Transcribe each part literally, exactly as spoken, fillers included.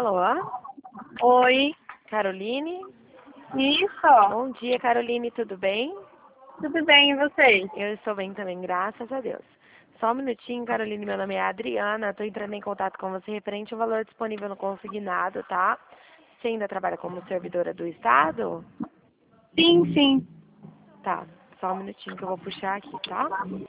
Alô? Oi. Caroline? Isso. Bom dia, Caroline, tudo bem? Tudo bem, e você? Eu estou bem também, graças a Deus. Só um minutinho, Caroline, meu nome é Adriana, estou entrando em contato com você referente ao valor disponível no consignado, tá? Você ainda trabalha como servidora do Estado? Sim, sim. Tá, só um minutinho que eu vou puxar aqui, tá?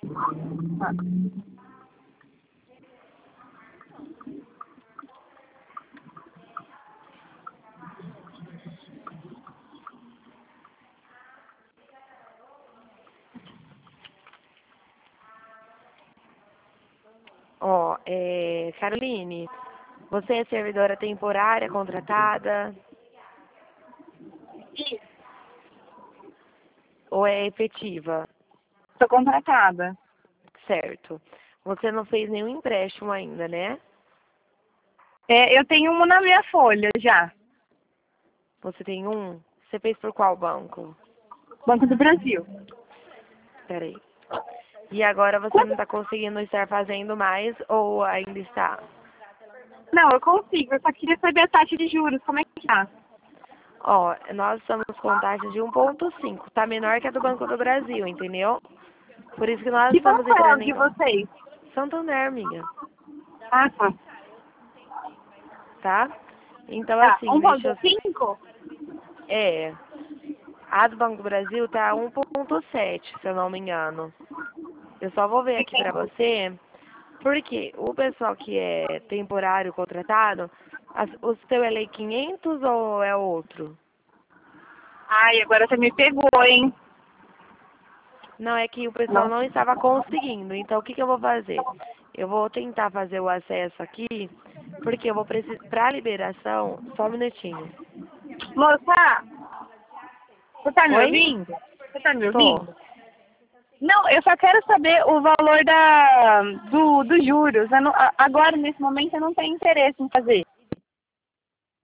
Ó, é, Caroline, você é servidora temporária, contratada Isso. ou é efetiva? Estou contratada. Certo. Você não fez nenhum empréstimo ainda, né? É, eu tenho uma na minha folha já. Você tem um? Você fez por qual banco? Banco do Brasil. Peraí. E agora você não está conseguindo estar fazendo mais ou ainda está? Não, eu consigo. Eu só queria saber a taxa de juros. Como é que tá? Ó, nós estamos com taxa de um ponto cinco. Tá menor que a do Banco do Brasil, entendeu? Por isso que nós Que estamos banco é o entrando de em vocês? Santander, amiga. Ah, tá. Tá? Então, Tá. assim, um deixa ponto eu... cinco? É, a do Banco do Brasil tá um ponto sete, se eu não me engano. Eu só vou ver aqui pra você, porque o pessoal que é temporário contratado, as, o seu é lei quinhentos ou é outro? Ai, agora você me pegou, hein? Não, é que o pessoal Não. não estava conseguindo. Então, o que, que eu vou fazer? Eu vou tentar fazer o acesso aqui, porque eu vou precisar, para liberação, só um minutinho. Moça, você tá me Oi? ouvindo? Você tá me Tô. ouvindo? Não, eu só quero saber o valor da, do, dos juros. Eu não- a- agora, nesse momento, eu não tenho interesse em fazer.